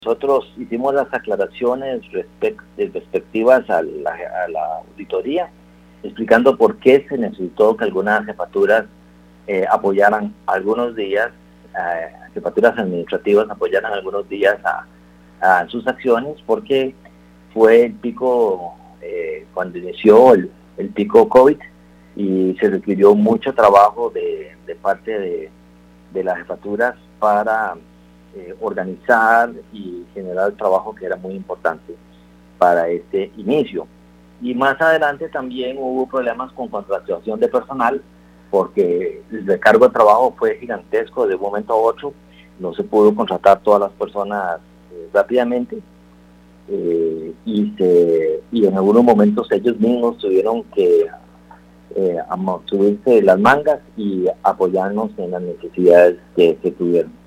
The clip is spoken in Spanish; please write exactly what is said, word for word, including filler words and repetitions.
Nosotros hicimos las aclaraciones respect, respectivas a la, a la auditoría, explicando por qué se necesitó que algunas jefaturas eh, apoyaran algunos días, eh, jefaturas administrativas apoyaran algunos días a, a sus acciones, porque fue el pico, eh, cuando inició el, el pico COVID, y se requirió mucho trabajo de, de parte de, de las jefaturas para Eh, organizar y generar el trabajo que era muy importante para este inicio. Y más adelante también hubo problemas con contratación de personal, porque el recargo de trabajo fue gigantesco de un momento a otro, no se pudo contratar todas las personas eh, rápidamente, eh, y, se, y en algunos momentos ellos mismos tuvieron que eh, subirse las mangas y apoyarnos en las necesidades que se tuvieron.